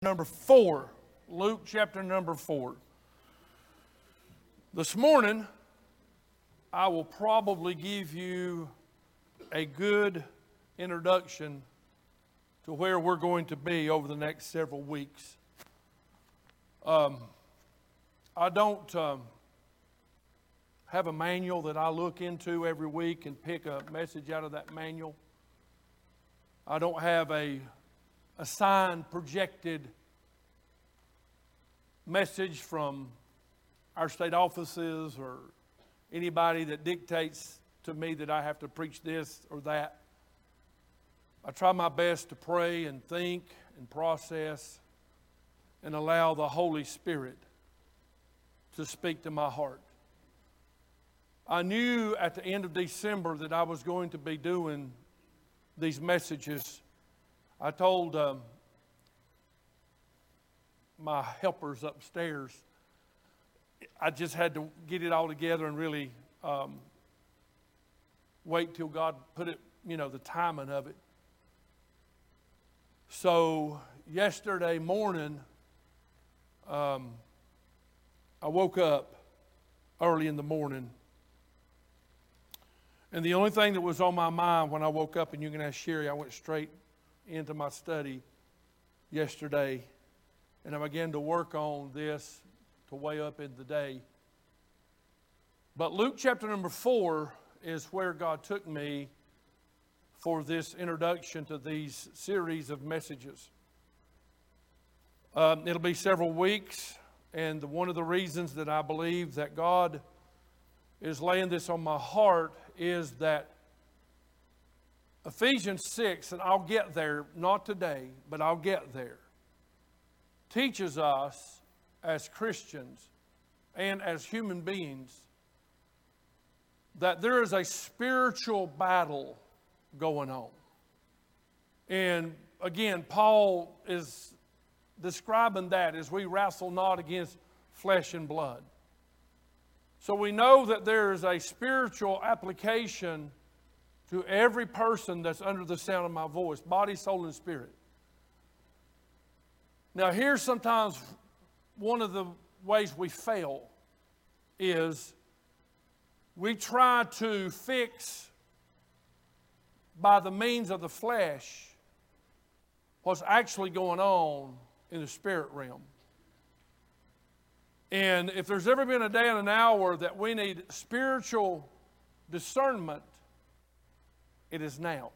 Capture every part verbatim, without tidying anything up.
number four. Luke chapter number four. This morning, I will probably give you a good introduction to where we're going to be over the next several weeks. Um, I don't um, have a manual that I look into every week and pick a message out of that manual. I don't have a assigned, projected message from our state offices or anybody that dictates to me that I have to preach this or that. I try my best to pray and think and process and allow the Holy Spirit to speak to my heart. I knew at the end of December that I was going to be doing these messages. I told um, my helpers upstairs, I just had to get it all together and really um, wait till God put it, you know, the timing of it. So yesterday morning, um, I woke up early in the morning. And the only thing that was on my mind when I woke up, and you can ask Sherry, I went straight into my study yesterday. And I began to work on this to way up in the day. But Luke chapter number four is where God took me for this introduction to these series of messages. Um, it'll be several weeks, and one of the reasons that I believe that God is laying this on my heart is that Ephesians six, and I'll get there, not today, but I'll get there, teaches us as Christians and as human beings that there is a spiritual battle going on. And again, Paul is describing that as we wrestle not against flesh and blood. So we know that there is a spiritual application to every person that's under the sound of my voice, body, soul, and spirit. Now here's sometimes one of the ways we fail is we try to fix by the means of the flesh what's actually going on in the spirit realm. And if there's ever been a day and an hour that we need spiritual discernment, it is now.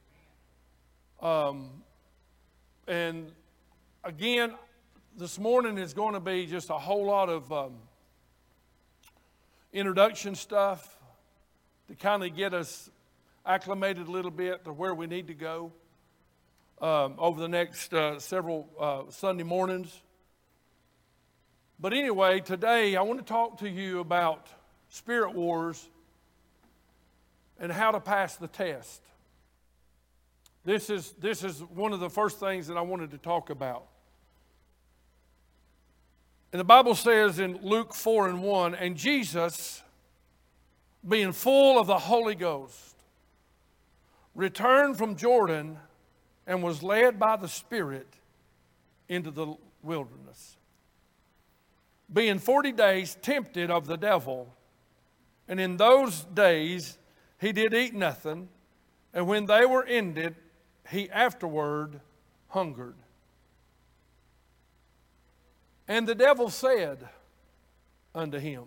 Um, and again, this morning is going to be just a whole lot of um, introduction stuff to kind of get us acclimated a little bit to where we need to go um, over the next uh, several uh, Sunday mornings. But anyway, today I want to talk to you about spirit wars and how to pass the test. This is, this is one of the first things that I wanted to talk about. And the Bible says in Luke four and one, and Jesus, being full of the Holy Ghost, returned from Jordan and was led by the Spirit into the wilderness, being forty days tempted of the devil. And in those days he did eat nothing, and when they were ended, he afterward hungered. And the devil said unto him,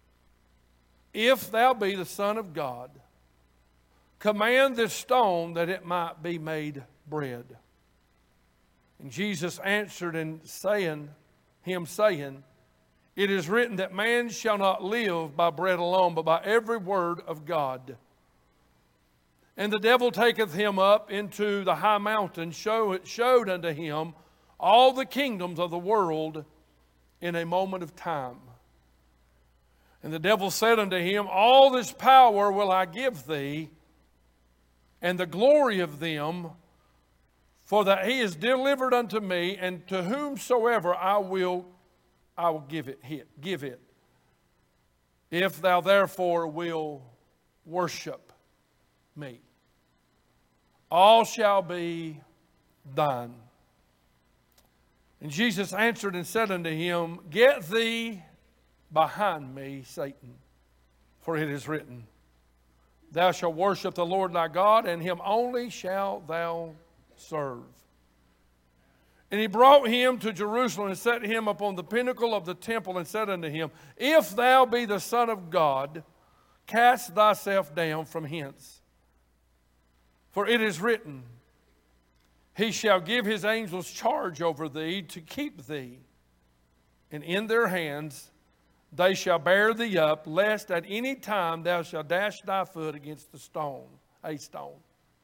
if thou be the Son of God, command this stone that it might be made bread. And Jesus answered and saying, him saying, it is written that man shall not live by bread alone, but by every word of God. And the devil taketh him up into the high mountain, show, showed unto him all the kingdoms of the world in a moment of time. And the devil said unto him, all this power will I give thee, and the glory of them, for that he is delivered unto me, and to whomsoever I will, I will give it, give it. If thou therefore will worship me, all shall be thine. And Jesus answered and said unto him, Get thee behind me, Satan, for it is written, Thou shalt worship the Lord thy God, and him only shalt thou serve. And he brought him to Jerusalem and set him upon the pinnacle of the temple and said unto him, If thou be the Son of God, cast thyself down from hence. For it is written, He shall give his angels charge over thee to keep thee, and in their hands they shall bear thee up, lest at any time thou shalt dash thy foot against the stone, a stone.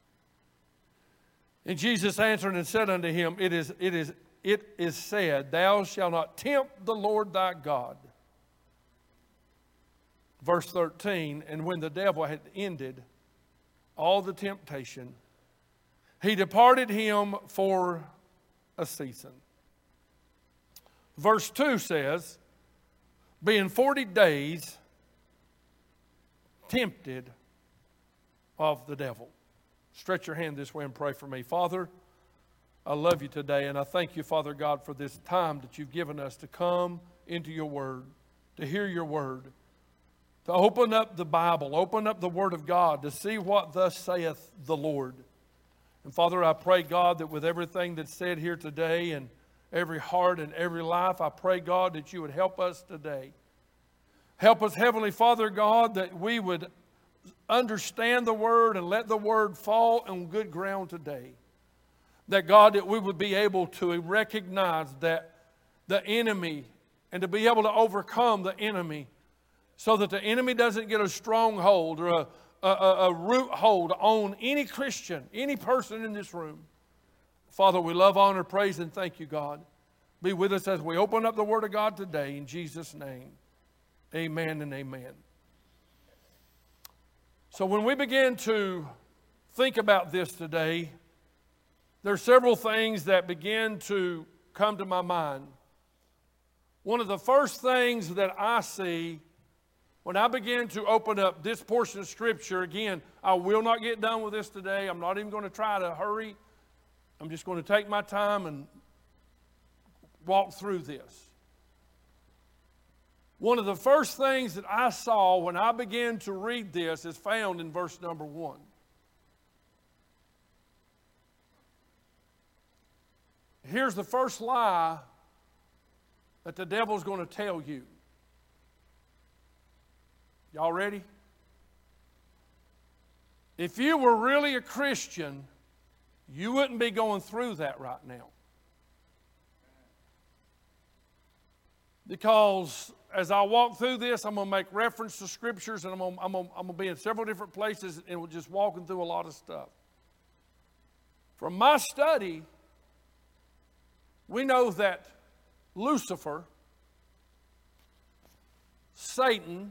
And Jesus answered and said unto him, It is, it is, it is said, Thou shalt not tempt the Lord thy God. Verse thirteen, and when the devil had ended all the temptation, he departed him for a season. Verse two says, being forty days tempted of the devil. Stretch your hand this way and pray for me. Father, I love you today, and I thank you, Father God, for this time that you've given us to come into your word, to hear your word, to open up the Bible, open up the word of God, to see what thus saith the Lord. And Father, I pray, God, that with everything that's said here today and every heart and every life, I pray, God, that you would help us today. Help us, Heavenly Father, God, that we would understand the word and let the word fall on good ground today. That, God, that we would be able to recognize that the enemy and to be able to overcome the enemy so that the enemy doesn't get a stronghold or a A, a, a root hold on any Christian, any person in this room. Father, we love, honor, praise, and thank you, God. Be with us as we open up the Word of God today in Jesus' name. Amen and amen. So when we begin to think about this today, there are several things that begin to come to my mind. One of the first things that I see when I begin to open up this portion of Scripture, again, I will not get done with this today. I'm not even going to try to hurry. I'm just going to take my time and walk through this. One of the first things that I saw when I began to read this is found in verse number one. Here's the first lie that the devil's going to tell you. Y'all ready? If you were really a Christian, you wouldn't be going through that right now. Because as I walk through this, I'm going to make reference to scriptures, and I'm going, to, I'm, going, I'm going to be in several different places, and we're just walking through a lot of stuff. From my study, we know that Lucifer, Satan,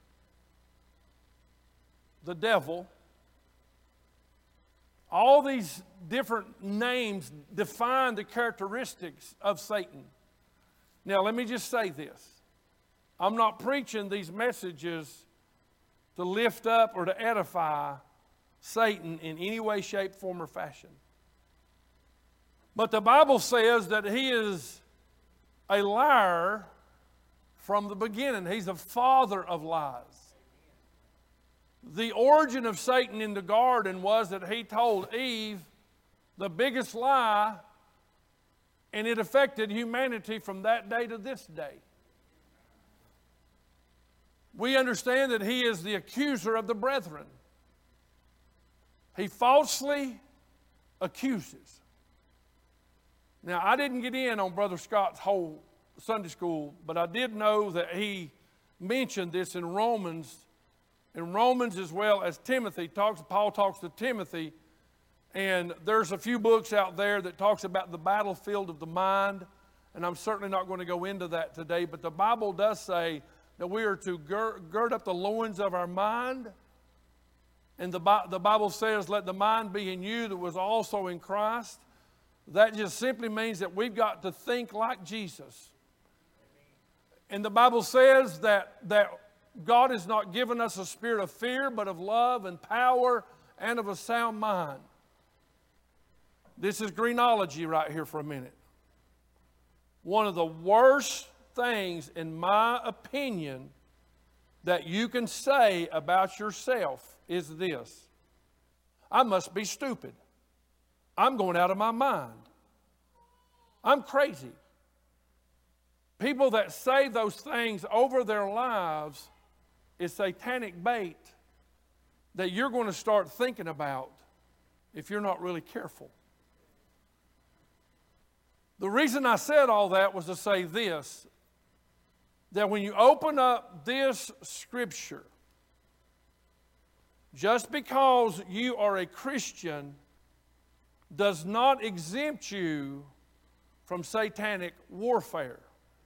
the devil, all these different names define the characteristics of Satan. Now, let me just say this. I'm not preaching these messages to lift up or to edify Satan in any way, shape, form, or fashion. But the Bible says that he is a liar from the beginning. He's the father of lies. The origin of Satan in the garden was that he told Eve the biggest lie, and it affected humanity from that day to this day. We understand that he is the accuser of the brethren. He falsely accuses. Now, I didn't get in on Brother Scott's whole Sunday school, but I did know that he mentioned this in Romans. In Romans as well as Timothy, talks, Paul talks to Timothy, and there's a few books out there that talks about the battlefield of the mind, and I'm certainly not going to go into that today, but the Bible does say that we are to gird, gird up the loins of our mind, and the, the Bible says, let the mind be in you that was also in Christ. That just simply means that we've got to think like Jesus. And the Bible says that, that God has not given us a spirit of fear, but of love and power and of a sound mind. This is greenology right here for a minute. one of the worst things, in my opinion, that you can say about yourself is this: I must be stupid. I'm going out of my mind. I'm crazy. People that say those things over their lives is satanic bait that you're going to start thinking about if you're not really careful. The reason I said all that was to say this, that when you open up this scripture, just because you are a Christian does not exempt you from satanic warfare.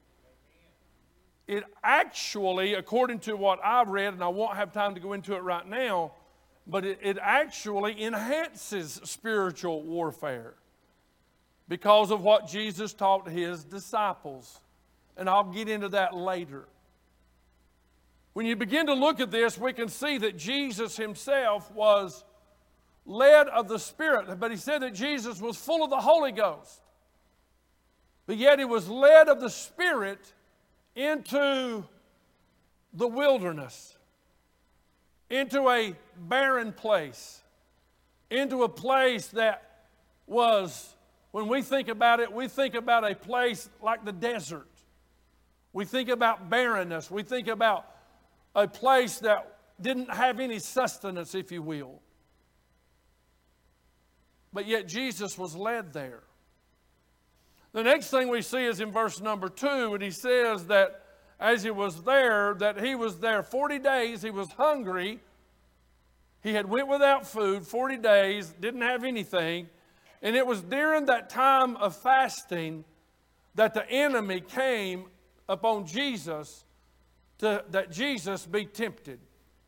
It actually, according to what I've read, and I won't have time to go into it right now, but it, it actually enhances spiritual warfare because of what Jesus taught his disciples. And I'll get into that later. When you begin to look at this, we can see that Jesus himself was led of the Spirit. But he said that Jesus was full of the Holy Ghost. But yet he was led of the Spirit into the wilderness, into a barren place, into a place that was, when we think about it, we think about a place like the desert. We think about barrenness. We think about a place that didn't have any sustenance, if you will. But yet Jesus was led there. The next thing we see is in verse number two, and he says that as he was there, that he was there forty days, he was hungry. He had went without food forty days, didn't have anything. And it was during that time of fasting that the enemy came upon Jesus to, that Jesus be tempted.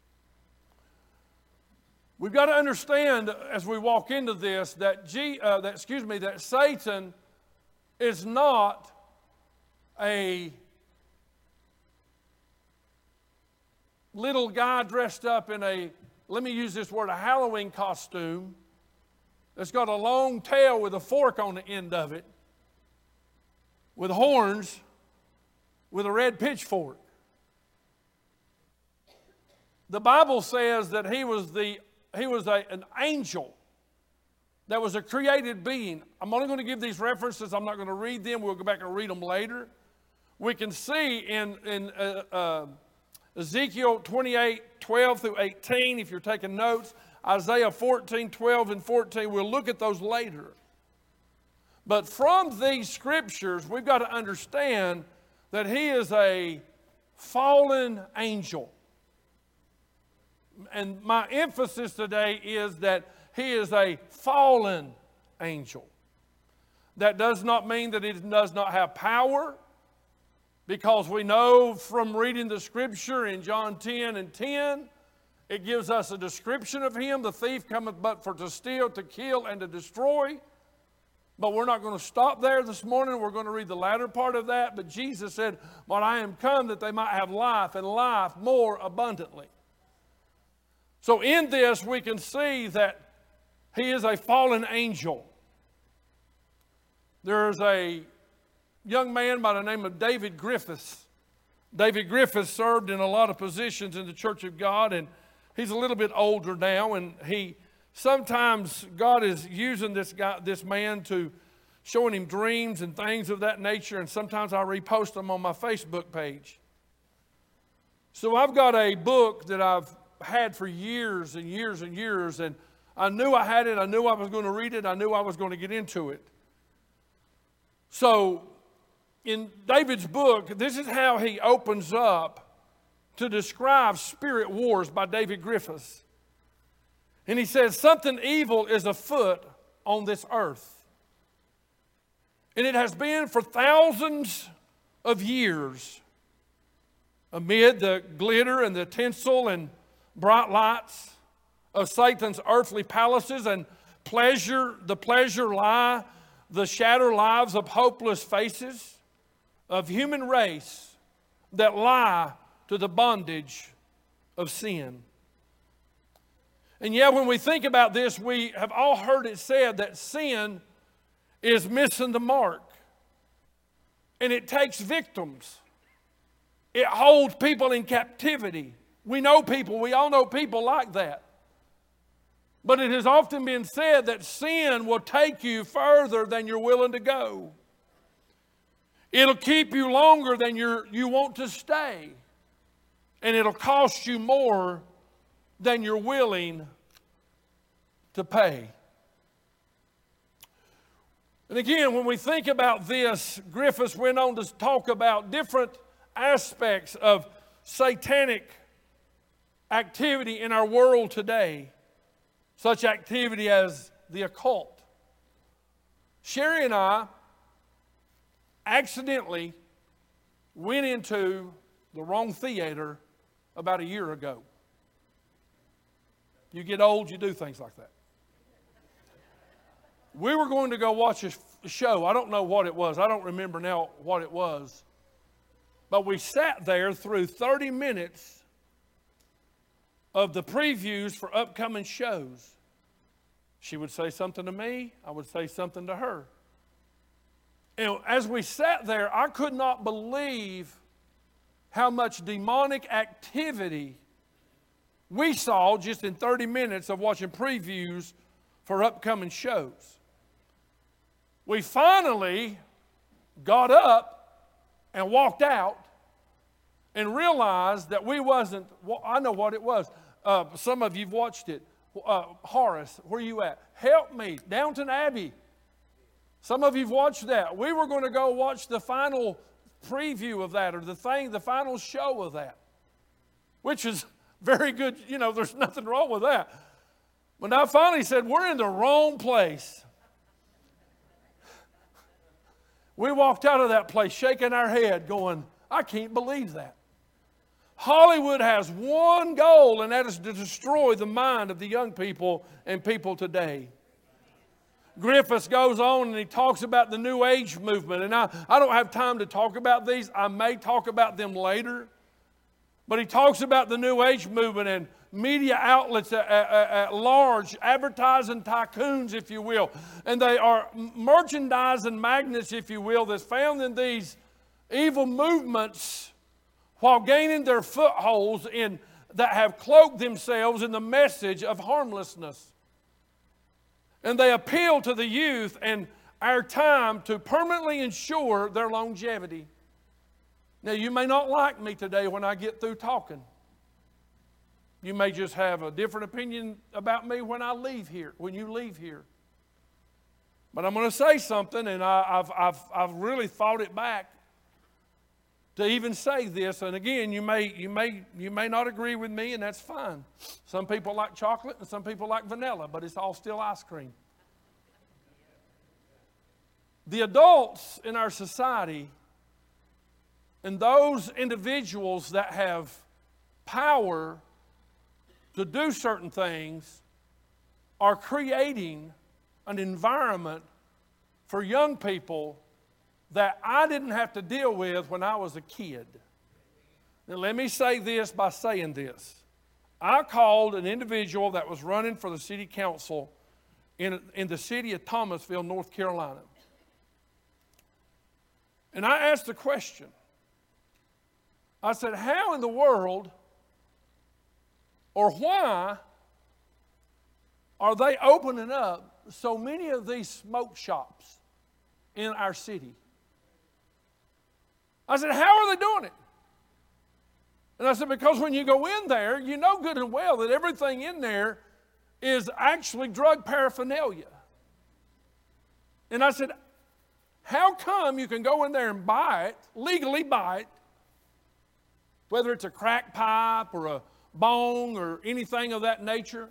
We've got to understand as we walk into this that, G, uh, that excuse me, that Satan is not a little guy dressed up in a, let me use this word, a Halloween costume that's got a long tail with a fork on the end of it, with horns, with a red pitchfork. The Bible says that he was the he was a, an angel that was a created being. I'm only going to give these references. I'm not going to read them. We'll go back and read them later. We can see in, in uh, uh, Ezekiel twenty-eight, twelve through eighteen, if you're taking notes, Isaiah fourteen, twelve and fourteen. We'll look at those later. But from these scriptures, we've got to understand that he is a fallen angel. And my emphasis today is that he is a fallen angel. That does not mean that he does not have power, because we know from reading the scripture in John ten and ten, it gives us a description of him. The thief cometh but for to steal, to kill, and to destroy. But we're not going to stop there this morning. We're going to read the latter part of that. But Jesus said, "But I am come that they might have life, and life more abundantly." So in this, we can see that he is a fallen angel. There's a young man by the name of David Griffiths. David Griffiths served in a lot of positions in the Church of God, and he's a little bit older now, and he sometimes God is using this guy, this man, to showing him dreams and things of that nature, and sometimes I repost them on my Facebook page. So I've got a book that I've had for years and years and years, and I knew I had it. I knew I was going to read it. I knew I was going to get into it. So in David's book, this is how he opens up to describe spirit wars by David Griffiths. And he says, something evil is afoot on this earth. And it has been for thousands of years, amid the glitter and the tinsel and bright lights of Satan's earthly palaces and pleasure, the pleasure lie, the shattered lives of hopeless faces of human race that lie to the bondage of sin. And yet when we think about this, we have all heard it said that sin is missing the mark. and it takes victims. It holds people in captivity. We know people, we all know people like that. But it has often been said that sin will take you further than you're willing to go. It'll keep you longer than you're, you want to stay. And it'll cost you more than you're willing to pay. And again, when we think about this, Griffiths went on to talk about different aspects of satanic activity in our world today, such activity as the occult. Sherry and I accidentally went into the wrong theater about a year ago. You get old, you do things like that. We were going to go watch a show. I don't know what it was. I don't remember now what it was. But we sat there through thirty minutes of the previews for upcoming shows. She would say something to me. I would say something to her. And as we sat there, I could not believe how much demonic activity we saw just in thirty minutes of watching previews for upcoming shows. We finally got up and walked out and realized that we wasn't, well, I know what it was. Uh, some of you've watched it. Uh, Horace, where are you at? Help me. Downton Abbey. Some of you've watched that. We were going to go watch the final preview of that, or the thing, the final show of that, which is very good. You know, there's nothing wrong with that. But I finally said, we're in the wrong place. We walked out of that place shaking our head going, I can't believe that. Hollywood has one goal, and that is to destroy the mind of the young people and people today. Griffiths goes on and he talks about the New Age movement. And I, I don't have time to talk about these. I may talk about them later. But he talks about the New Age movement and media outlets at, at, at large, advertising tycoons, if you will. And they are merchandising magnets, if you will, that's found in these evil movements while gaining their footholds in that have cloaked themselves in the message of harmlessness. And they appeal to the youth and our time to permanently ensure their longevity. Now, you may not like me today when I get through talking. You may just have a different opinion about me when I leave here, when you leave here. But I'm going to say something, and I, I've, I've, I've really thought it back to even say this. And again, you may, you may, you may not agree with me, and that's fine. Some people like chocolate, and some people like vanilla, but it's all still ice cream. The adults in our society and those individuals that have power to do certain things are creating an environment for young people that I didn't have to deal with when I was a kid. Now, let me say this by saying this. I called an individual that was running for the city council in, in the city of Thomasville, North Carolina. And I asked the question. I said, how in the world or why are they opening up so many of these smoke shops in our city? I said, how are they doing it? And I said, because when you go in there, you know good and well that everything in there is actually drug paraphernalia. And I said, how come you can go in there and buy it, legally buy it, whether it's a crack pipe or a bong or anything of that nature,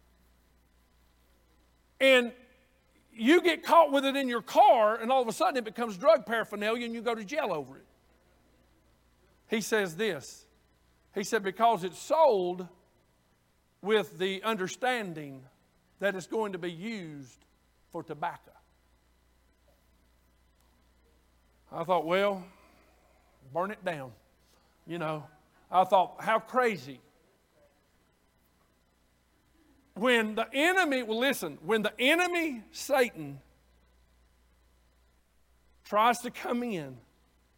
and you get caught with it in your car, and all of a sudden it becomes drug paraphernalia and you go to jail over it? He says this. He said, because it's sold with the understanding that it's going to be used for tobacco. I thought, well, burn it down. You know, I thought, how crazy. When the enemy, well listen, when the enemy, Satan, tries to come in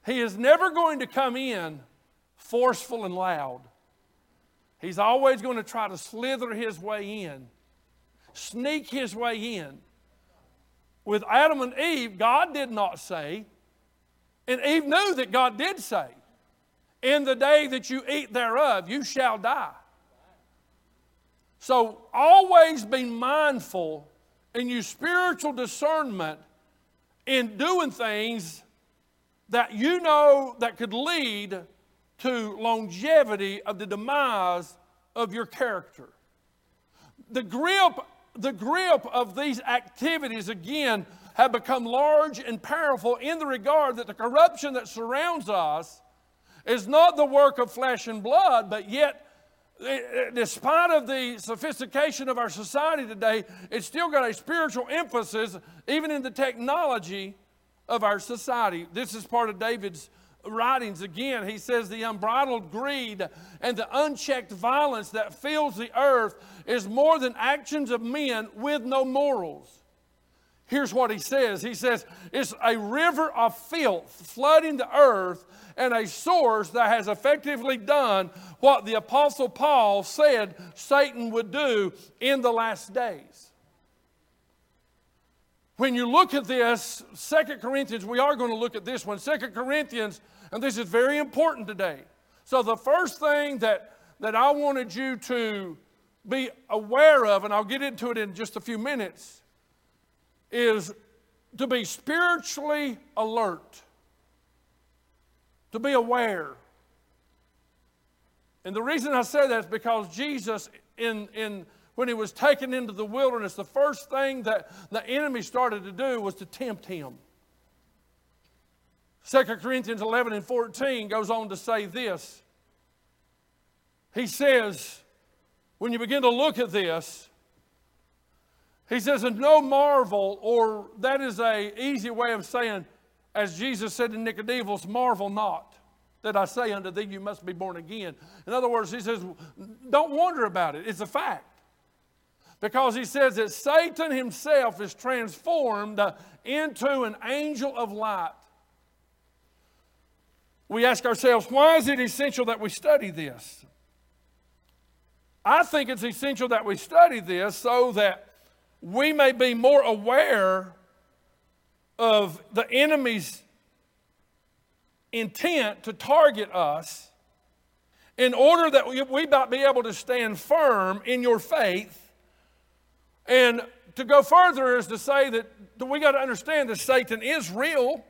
He is never going to come in forceful and loud. He's always going to try to slither his way in, sneak his way in. With Adam and Eve, God did not say, and Eve knew that God did say, in the day that you eat thereof, you shall die. So always be mindful and use spiritual discernment in doing things that you know that could lead to longevity of the demise of your character. The grip, the grip of these activities, again, have become large and powerful in the regard that the corruption that surrounds us is not the work of flesh and blood, but yet, despite of the sophistication of our society today, it's still got a spiritual emphasis, even in the technology of our society. This is part of David's writings. Again, he says the unbridled greed and the unchecked violence that fills the earth is more than actions of men with no morals. Here's what he says. He says, it's a river of filth flooding the earth and a source that has effectively done what the Apostle Paul said Satan would do in the last days. When you look at this, Second Corinthians, we are going to look at this one. Second Corinthians, and this is very important today. So the first thing that, that I wanted you to be aware of, and I'll get into it in just a few minutes, is to be spiritually alert, to be aware. And the reason I say that is because Jesus, in, in, when he was taken into the wilderness, the first thing that the enemy started to do was to tempt him. Second Corinthians eleven and fourteen goes on to say this. He says, when you begin to look at this, he says, and no marvel, or that is an easy way of saying, as Jesus said to Nicodemus, marvel not that I say unto thee, you must be born again. In other words, he says, don't wonder about it. It's a fact. Because he says that Satan himself is transformed into an angel of light. We ask ourselves, why is it essential that we study this? I think it's essential that we study this so that we may be more aware of the enemy's intent to target us in order that we, we might be able to stand firm in your faith. And to go further is to say that we got to understand that Satan is real.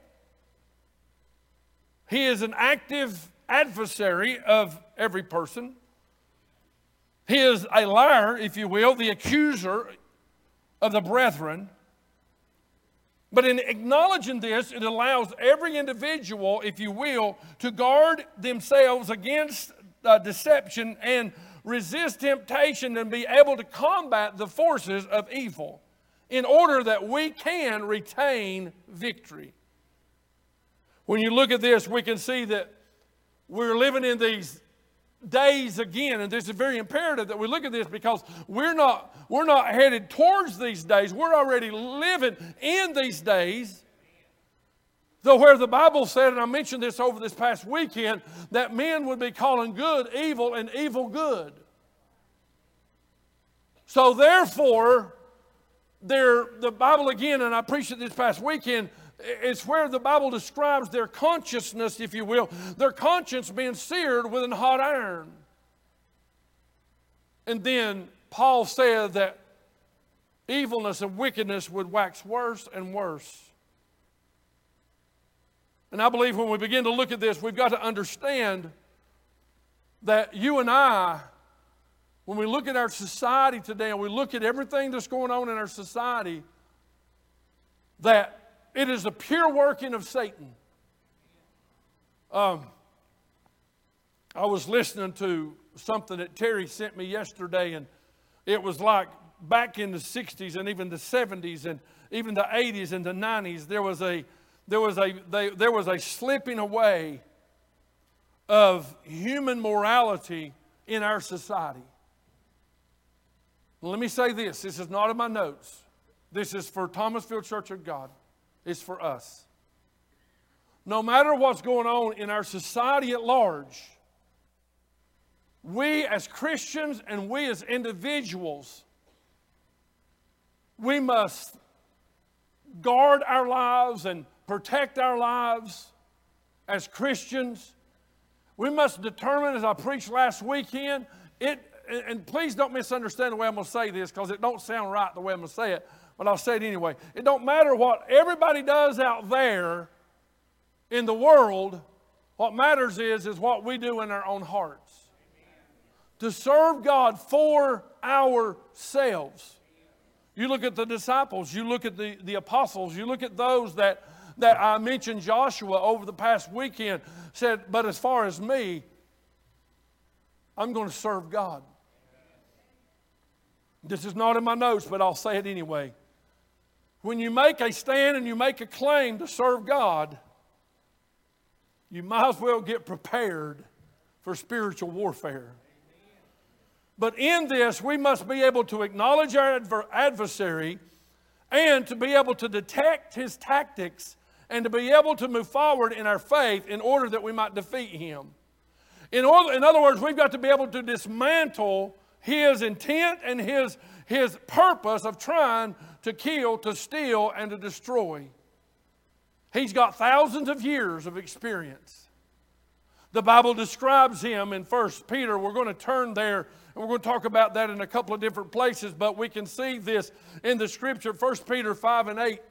He is an active adversary of every person. He is a liar, if you will, the accuser of the brethren. But in acknowledging this, it allows every individual, if you will, to guard themselves against uh, deception and resist temptation and be able to combat the forces of evil in order that we can retain victory. When you look at this, we can see that we're living in these days again, and this is very imperative that we look at this because we're not, we're not headed towards these days. We're already living in these days. Though where the Bible said, and I mentioned this over this past weekend, that men would be calling good evil and evil good. So therefore, there, the Bible again, and I preached it this past weekend, it's where the Bible describes their consciousness, if you will, their conscience being seared with a hot iron. And then Paul said that evilness and wickedness would wax worse and worse. And I believe when we begin to look at this, we've got to understand that you and I, when we look at our society today and we look at everything that's going on in our society, that it is a pure working of Satan. Um, I was listening to something that Terry sent me yesterday, and it was like back in the sixties and even the seventies and even the eighties and the nineties, there was a there was a they, there was a slipping away of human morality in our society. Let me say this. This is not in my notes. This is for Thomasville Church of God. It's for us. no matter what's going on in our society at large, we as Christians and we as individuals, we must guard our lives and protect our lives as Christians. We must determine, as I preached last weekend, it, and please don't misunderstand the way I'm going to say this, because it don't sound right the way I'm going to say it, but I'll say it anyway. It don't matter what everybody does out there in the world. What matters is, is what we do in our own hearts. To serve God for ourselves. You look at the disciples, you look at the, the apostles, you look at those that, that I mentioned, Joshua over the past weekend, said, but as far as me, I'm going to serve God. This is not in my notes, but I'll say it anyway. When you make a stand and you make a claim to serve God, you might as well get prepared for spiritual warfare. But in this, we must be able to acknowledge our adver- adversary and to be able to detect his tactics and to be able to move forward in our faith in order that we might defeat him. In, order, in other words, we've got to be able to dismantle his intent and his, his purpose of trying to kill, to steal, and to destroy. He's got thousands of years of experience. The Bible describes him in First Peter. We're going to turn there, and we're going to talk about that in a couple of different places, but we can see this in the Scripture, First Peter five and eight.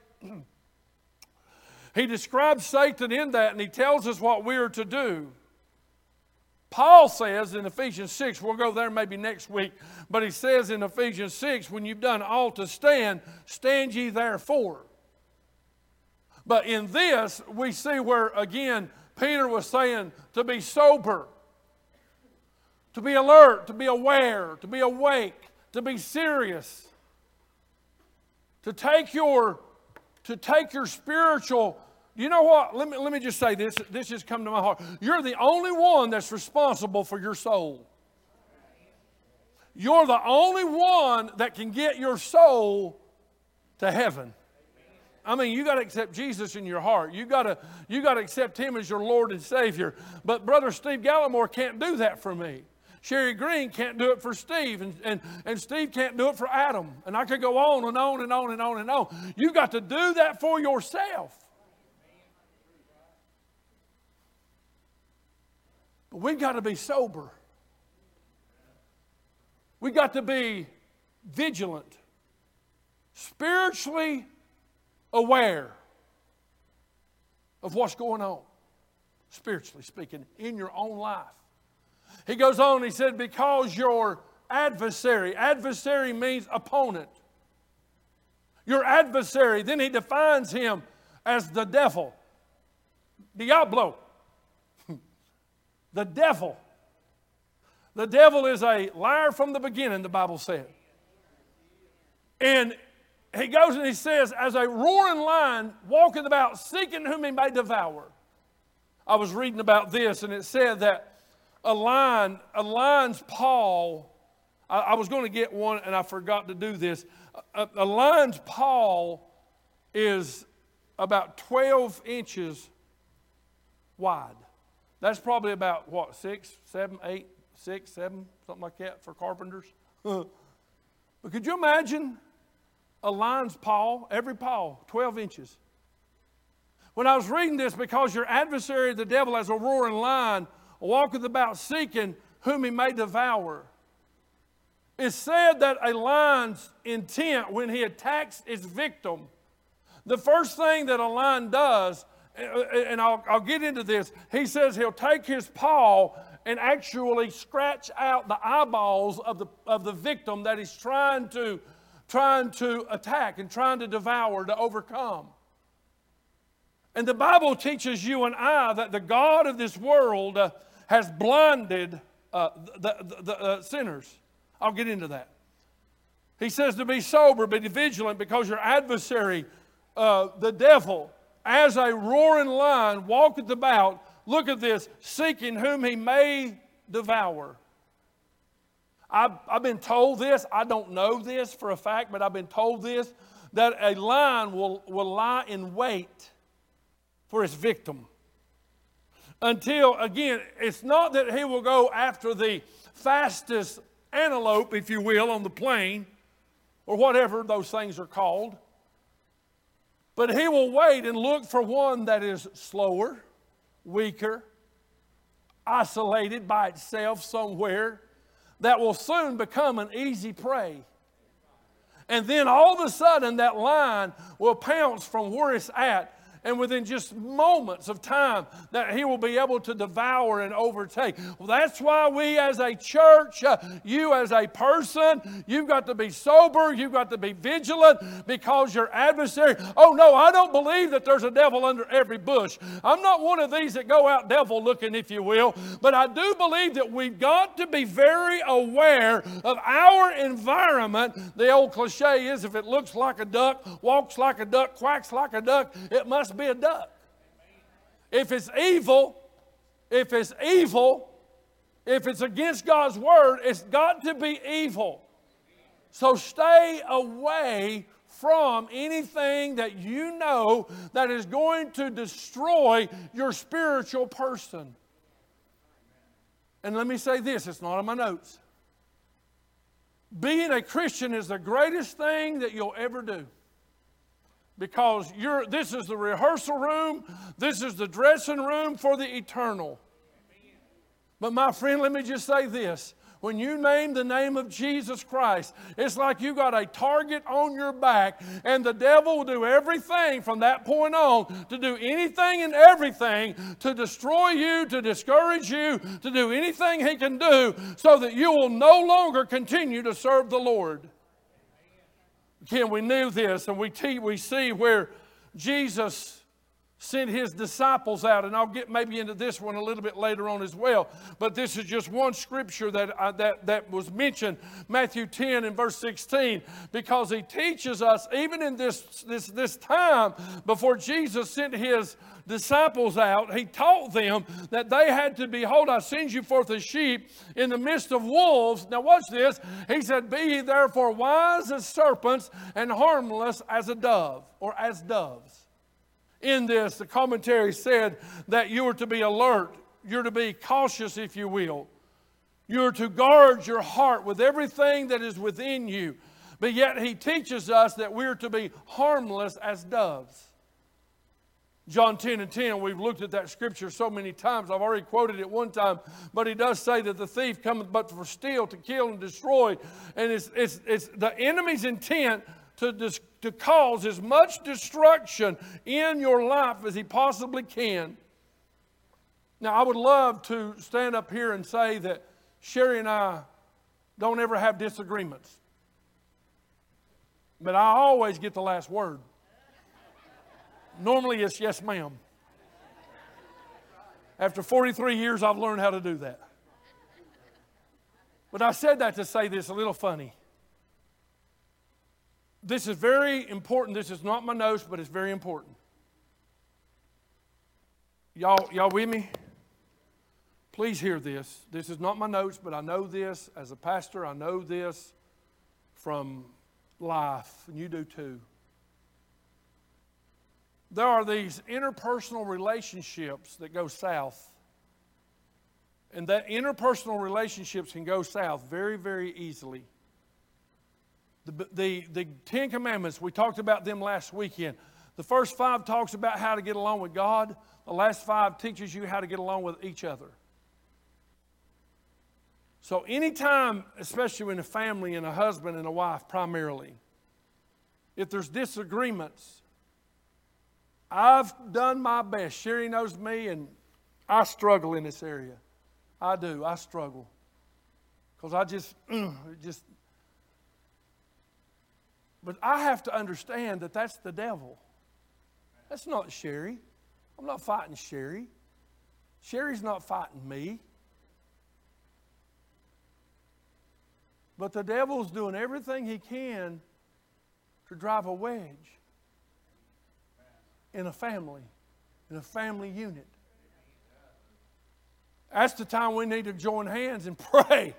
He describes Satan in that, and he tells us what we are to do. Paul says in Ephesians six, we'll go there maybe next week, but he says in Ephesians six, when you've done all to stand, stand ye therefore. But in this, we see where, again, Peter was saying to be sober, to be alert, to be aware, to be awake, to be serious, to take your, to take your spiritual. You know what? Let me, let me just say this. This just come to my heart. You're the only one that's responsible for your soul. You're the only one that can get your soul to heaven. I mean, you got to accept Jesus in your heart. You got to you got to accept him as your Lord and Savior. But Brother Steve Gallimore can't do that for me. Sherry Green can't do it for Steve, and, and, and Steve can't do it for Adam. And I could go on and on and on and on and on. You got to do that for yourself. But we've got to be sober. We've got to be vigilant, spiritually aware of what's going on, spiritually speaking, in your own life. He goes on, he said, because your adversary, adversary means opponent. Your adversary, then he defines him as the devil, Diablo, the devil. The devil is a liar from the beginning, the Bible said. And he goes and he says, as a roaring lion walketh about, seeking whom he may devour. I was reading about this, and it said that a lion, a lion's paw, I, I was going to get one, and I forgot to do this. A, a lion's paw is about twelve inches wide. That's probably about, what, six, seven, eight, six, seven, something like that for carpenters. But could you imagine a lion's paw, every paw, twelve inches? When I was reading this, because your adversary, the devil, as a roaring lion, walketh about seeking whom he may devour. It's said that a lion's intent when he attacks its victim, the first thing that a lion does, and I'll, I'll get into this, he says he'll take his paw and actually scratch out the eyeballs of the, of the victim that he's trying to, trying to attack and trying to devour, to overcome. And the Bible teaches you and I that the God of this world uh, has blinded uh, the, the, the uh, sinners. I'll get into that. He says to be sober, be vigilant, because your adversary, uh, the devil, as a roaring lion, walketh about, look at this, seeking whom he may devour. I've, I've been told this, I don't know this for a fact, but I've been told this, that a lion will, will lie in wait for its victim. until, again, it's not that he will go after the fastest antelope, if you will, on the plain, or whatever those things are called. But he will wait and look for one that is slower, weaker, isolated by itself somewhere, that will soon become an easy prey. And then all of a sudden that lion will pounce from where it's at, and within just moments of time that he will be able to devour and overtake. Well, that's why we as a church, uh, you as a person, you've got to be sober, you've got to be vigilant, because your adversary, oh no, I don't believe that there's a devil under every bush. I'm not one of these that go out devil looking, if you will, but I do believe that we've got to be very aware of our environment. The old cliche is, if it looks like a duck, walks like a duck, quacks like a duck, it must be a duck. If it's evil, if it's evil, if it's against God's word, it's got to be evil. So stay away from anything that you know that is going to destroy your spiritual person. And let me say this, it's not on my notes. Being a Christian is the greatest thing that you'll ever do. Because you're, this is the rehearsal room. This is the dressing room for the eternal. But my friend, let me just say this. When you name the name of Jesus Christ, it's like you got a target on your back, and the devil will do everything from that point on to do anything and everything to destroy you, to discourage you, to do anything he can do so that you will no longer continue to serve the Lord. Again, we knew this, and we, te- we see where Jesus sent his disciples out, and I'll get maybe into this one a little bit later on as well, but this is just one scripture that, uh, that, that was mentioned, Matthew ten and verse sixteen, because he teaches us, even in this, this, this time before Jesus sent his disciples out, he taught them that they had to, behold, I send you forth as sheep in the midst of wolves. Now watch this. He said, be ye therefore wise as serpents and harmless as a dove, or as doves. In this, the commentary said that you are to be alert. You're to be cautious, if you will. You're to guard your heart with everything that is within you. But yet he teaches us that we're to be harmless as doves. John ten and ten, we've looked at that scripture so many times. I've already quoted it one time, but he does say that the thief cometh but for steal, to kill, and destroy. And it's, it's, it's the enemy's intent to, dis, to cause as much destruction in your life as he possibly can. Now, I would love to stand up here and say that Sherry and I don't ever have disagreements. But I always get the last word. Normally it's yes, ma'am. After forty-three years, I've learned how to do that. But I said that to say this a little funny. This is very important. This is not my notes, but it's very important. Y'all, y'all with me? Please hear this. This is not my notes, but I know this as a pastor. I know this from life, and you do too. There are these interpersonal relationships that go south. And that interpersonal relationships can go south very, very easily. The, the, the Ten Commandments, we talked about them last weekend. The first five talks about how to get along with God. The last five teaches you how to get along with each other. So anytime, especially in a family and a husband and a wife primarily, if there's disagreements, I've done my best. Sherry knows me, and I struggle in this area. I do. I struggle. Because I just, just... But I have to understand that that's the devil. That's not Sherry. I'm not fighting Sherry. Sherry's not fighting me. But the devil's doing everything he can to drive a wedge in a family, in a family unit. That's the time we need to join hands and pray.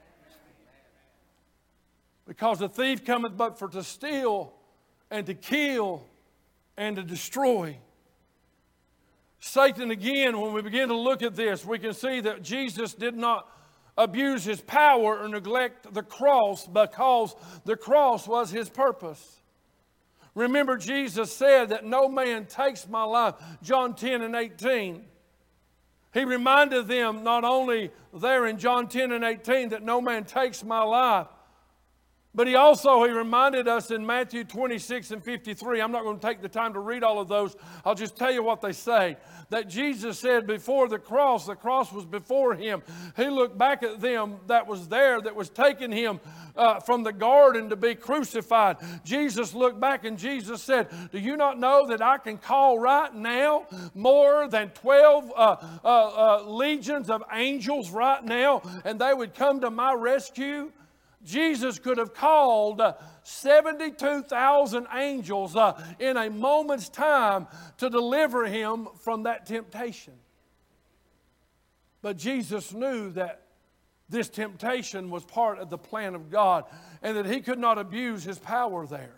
Because the thief cometh but for to steal and to kill and to destroy. Satan, again, when we begin to look at this, we can see that Jesus did not abuse his power or neglect the cross, because the cross was his purpose. Remember, Jesus said that no man takes my life. John ten and eighteen. He reminded them not only there in John ten and eighteen that no man takes my life, but he also, he reminded us in Matthew twenty-six and fifty-three. I'm not going to take the time to read all of those. I'll just tell you what they say. That Jesus said before the cross, the cross was before him. He looked back at them that was there, that was taking him uh, from the garden to be crucified. Jesus looked back and Jesus said, do you not know that I can call right now more than twelve uh, uh, uh, legions of angels right now, and they would come to my rescue? Jesus could have called uh, seventy-two thousand angels uh, in a moment's time to deliver him from that temptation. But Jesus knew that this temptation was part of the plan of God and that he could not abuse his power there.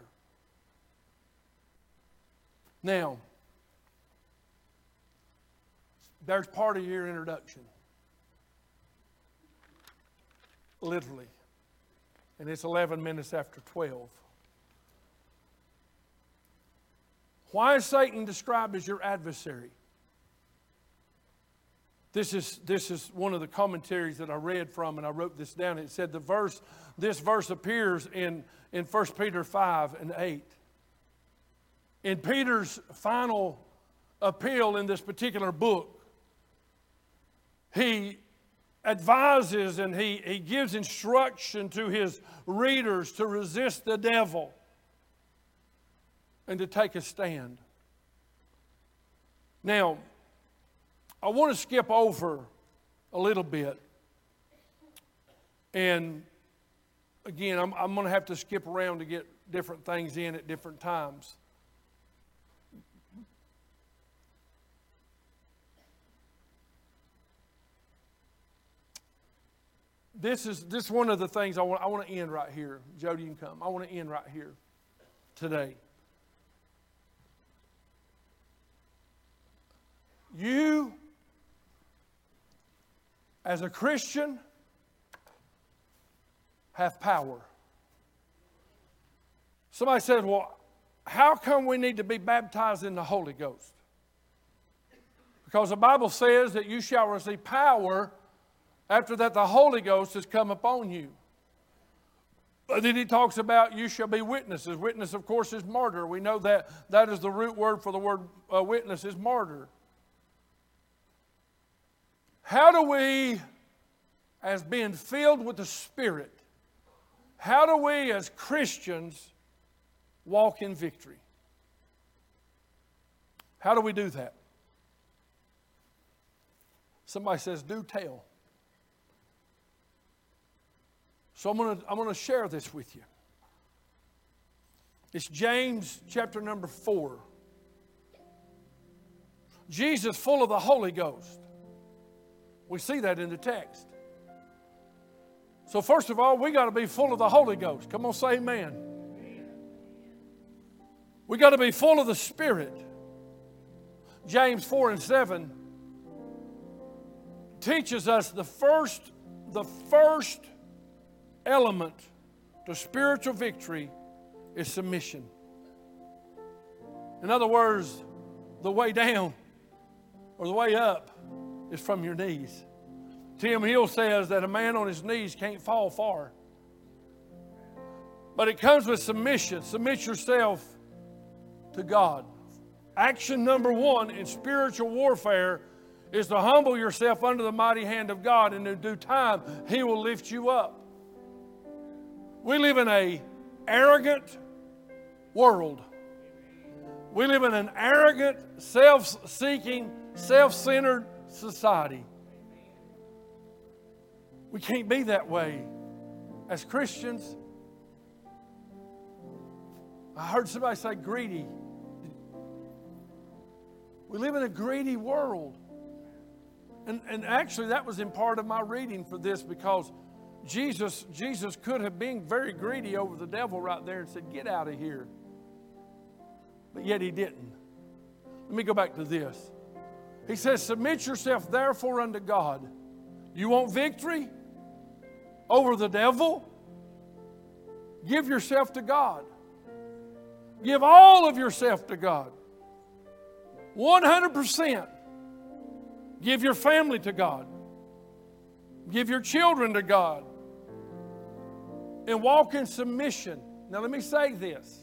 Now, there's part of your introduction. Literally. And it's eleven minutes after twelve. Why is Satan described as your adversary? This is, this is one of the commentaries that I read from, and I wrote this down. It said the verse, this verse appears in, in First Peter five and eight. In Peter's final appeal in this particular book, he advises and he, he gives instruction to his readers to resist the devil and to take a stand. Now, I want to skip over a little bit. And again, I'm, I'm going to have to skip around to get different things in at different times. This is this is one of the things I want, I want to end right here. Jody, you can come. I want to end right here today. You, as a Christian, have power. Somebody said, well, how come we need to be baptized in the Holy Ghost? Because the Bible says that you shall receive power after that the Holy Ghost has come upon you. But then he talks about you shall be witnesses. Witness, of course, is martyr. We know that that is the root word for the word uh, witness is martyr. How do we, as being filled with the Spirit, how do we as Christians walk in victory? How do we do that? Somebody says, do tell. So I'm going to I'm going to share this with you. It's James chapter number four. Jesus full of the Holy Ghost. We see that in the text. So first of all, we got to be full of the Holy Ghost. Come on, say amen. We got to be full of the Spirit. James four and seven teaches us the first, the first element to spiritual victory is submission. In other words, the way down or the way up is from your knees. Tim Hill says that a man on his knees can't fall far. But it comes with submission. Submit yourself to God. Action number one in spiritual warfare is to humble yourself under the mighty hand of God, and in due time, He will lift you up. We live in an arrogant world. We live in an arrogant, self-seeking, self-centered society. We can't be that way as Christians. I heard somebody say greedy. We live in a greedy world. And, and actually that was in part of my reading for this, because Jesus, Jesus could have been very greedy over the devil right there and said, get out of here. But yet He didn't. Let me go back to this. He says, submit yourself therefore unto God. You want victory over the devil? Give yourself to God. Give all of yourself to God. one hundred percent. Give your family to God. Give your children to God. And walk in submission. Now let me say this.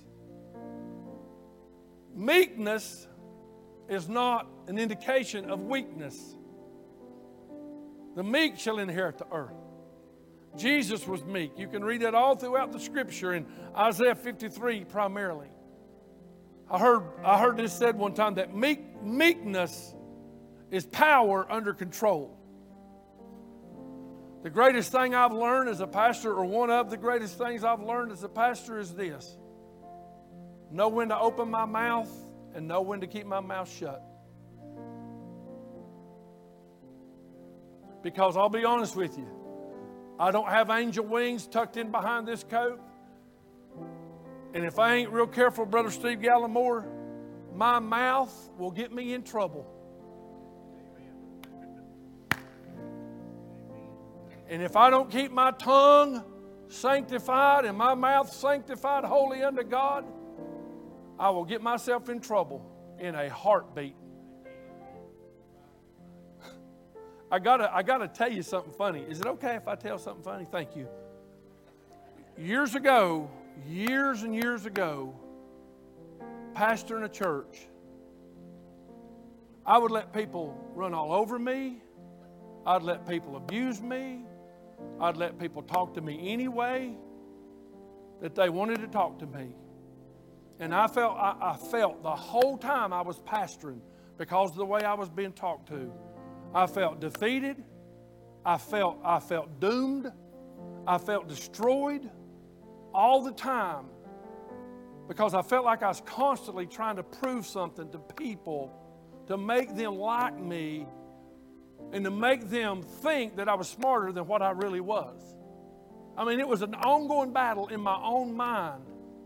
Meekness is not an indication of weakness. The meek shall inherit the earth. Jesus was meek. You can read that all throughout the Scripture in Isaiah fifty-three primarily. I heard, I heard this said one time that meek, meekness is power under control. The greatest thing I've learned as a pastor, or one of the greatest things I've learned as a pastor, is this. Know when to open my mouth and know when to keep my mouth shut. Because I'll be honest with you, I don't have angel wings tucked in behind this coat. And if I ain't real careful, Brother Steve Gallimore, my mouth will get me in trouble. And if I don't keep my tongue sanctified and my mouth sanctified holy unto God, I will get myself in trouble in a heartbeat. I gotta, I gotta tell you something funny. Is it okay if I tell something funny? Thank you. Years ago, years and years ago, pastoring a church, I would let people run all over me. I'd let people abuse me. I'd let people talk to me any way that they wanted to talk to me. And I felt, I, I felt the whole time I was pastoring, because of the way I was being talked to, I felt defeated. I felt, I felt doomed. I felt destroyed all the time, because I felt like I was constantly trying to prove something to people, to make them like me, and to make them think that I was smarter than what I really was. I mean, it was an ongoing battle in my own mind.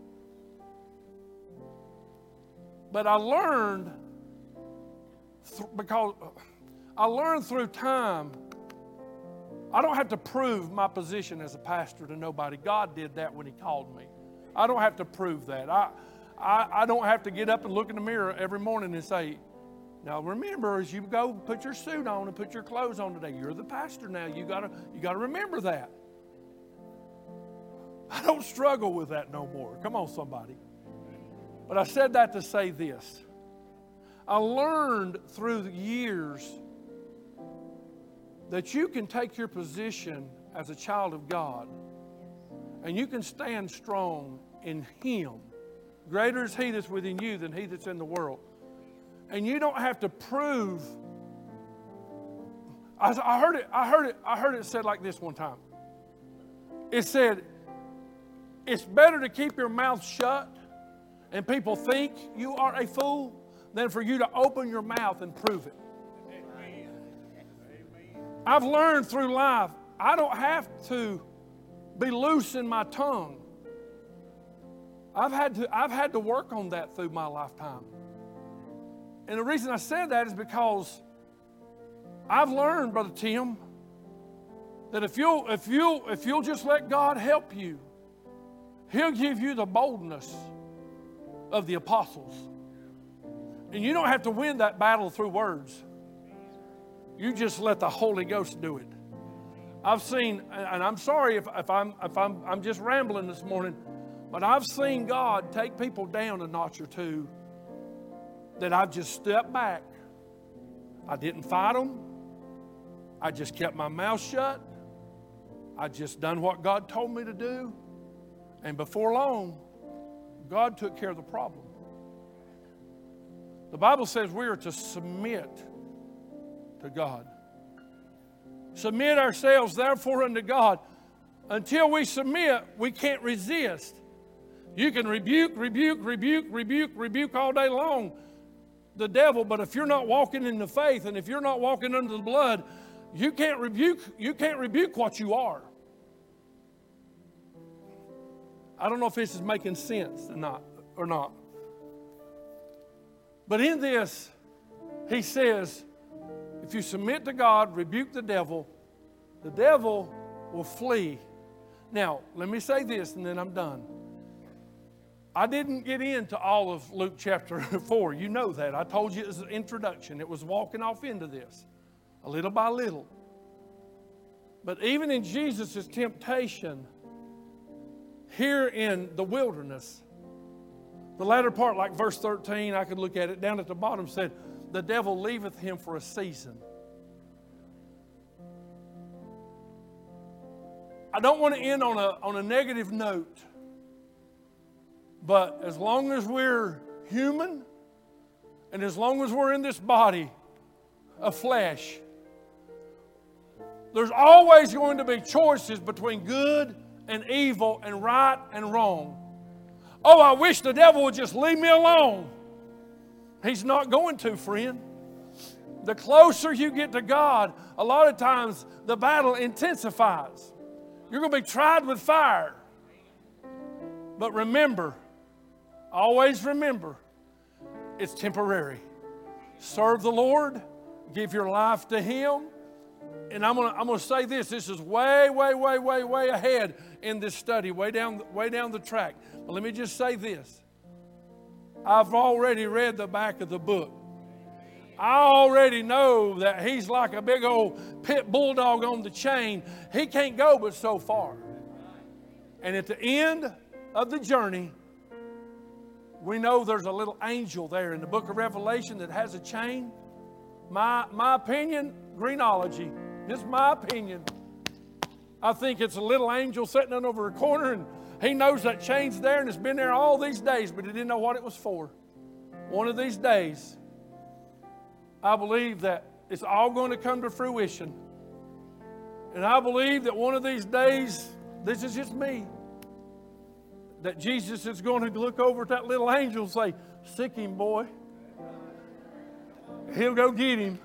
But I learned, th- because I learned through time, I don't have to prove my position as a pastor to nobody. God did that when He called me. I don't have to prove that. I, I, I don't have to get up and look in the mirror every morning and say, now remember, as you go put your suit on and put your clothes on today, you're the pastor now. You gotta, you gotta remember that. I don't struggle with that no more. Come on, somebody. But I said that to say this. I learned through the years that you can take your position as a child of God and you can stand strong in Him. Greater is He that's within you than he that's in the world. And you don't have to prove. I, I heard it, I heard it, I heard it said like this one time. It said, it's better to keep your mouth shut and people think you are a fool than for you to open your mouth and prove it. Amen. I've learned through life, I don't have to be loose in my tongue. I've had to, I've had to work on that through my lifetime. And the reason I said that is because I've learned, Brother Tim, that if you'll, if you'll, if you'll just let God help you, He'll give you the boldness of the apostles. And you don't have to win that battle through words. You just let the Holy Ghost do it. I've seen, and I'm sorry if, if, I'm, if I'm, I'm just rambling this morning, but I've seen God take people down a notch or two that I've just stepped back. I didn't fight them. I just kept my mouth shut. I just done what God told me to do. And before long, God took care of the problem. The Bible says we are to submit to God. Submit ourselves, therefore, unto God. Until we submit, we can't resist. You can rebuke, rebuke, rebuke, rebuke, rebuke all day long the devil, but if you're not walking in the faith and if you're not walking under the blood, you can't rebuke, you can't rebuke what you are. I don't know if this is making sense or not, or not. But in this, he says, If you submit to God, rebuke the devil, the devil will flee. Now, let me say this and then I'm done. I didn't get into all of Luke chapter four. You know that. I told you it was an introduction. It was walking off into this, a little by little. But even in Jesus' temptation here in the wilderness, the latter part, like verse thirteen, I could look at it, down at the bottom said, the devil leaveth him for a season. I don't want to end on a, on a negative note, but as long as we're human and as long as we're in this body of flesh, there's always going to be choices between good and evil and right and wrong. Oh, I wish the devil would just leave me alone. He's not going to, friend. The closer you get to God, a lot of times the battle intensifies. You're going to be tried with fire. But remember, always remember, it's temporary. Serve the Lord. Give your life to Him. And I'm going to I'm going to say this. This is way, way, way, way, way ahead in this study, way down, way down the track. But let me just say this. I've already read the back of the book. I already know that he's like a big old pit bulldog on the chain. He can't go but so far. And at the end of the journey, we know there's a little angel there in the book of Revelation that has a chain. My, my opinion, greenology, just my opinion. I think it's a little angel sitting on over a corner, and he knows that chain's there and it's been there all these days, but he didn't know what it was for. One of these days, I believe that it's all going to come to fruition. And I believe that one of these days, this is just me, that Jesus is going to look over at that little angel and say, sick him, boy. He'll go get him.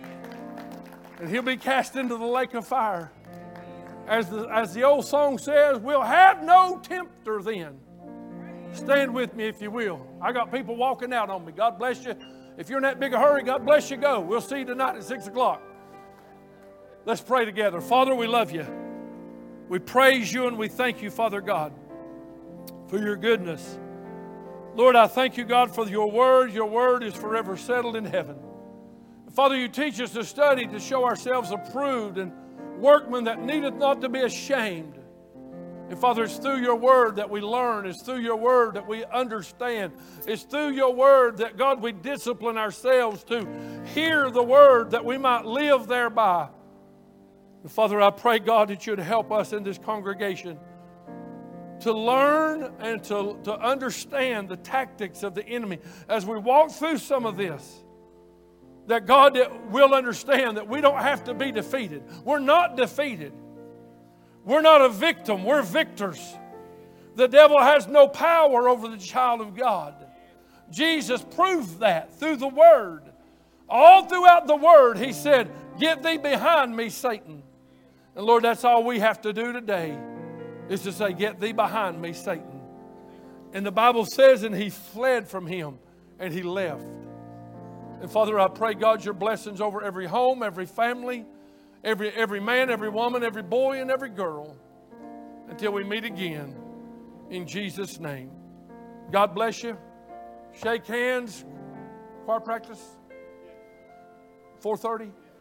And he'll be cast into the lake of fire. As the, as the old song says, we'll have no tempter then. Stand with me if you will. I got people walking out on me. God bless you. If you're in that big a hurry, God bless you. Go. We'll see you tonight at six o'clock. Let's pray together. Father, we love you. We praise you and we thank you, Father God, for your goodness. Lord, I thank you, God, for your word. Your word is forever settled in heaven. Father, you teach us to study to show ourselves approved and workmen that needeth not to be ashamed. And Father, it's through your word that we learn. It's through your word that we understand. It's through your word that, God, we discipline ourselves to hear the word that we might live thereby. And Father, I pray, God, that you'd help us in this congregation to learn and to, to understand the tactics of the enemy as we walk through some of this. That God will understand that we don't have to be defeated. We're not defeated. We're not a victim. We're victors. The devil has no power over the child of God. Jesus proved that through the Word. All throughout the Word, He said, get thee behind me, Satan. And Lord, that's all we have to do today is to say, get thee behind me, Satan. And the Bible says, and he fled from him and he left. And Father, I pray, God, your blessings over every home, every family, every, every man, every woman, every boy, and every girl until we meet again in Jesus' name. God bless you. Shake hands. Choir practice. four thirty.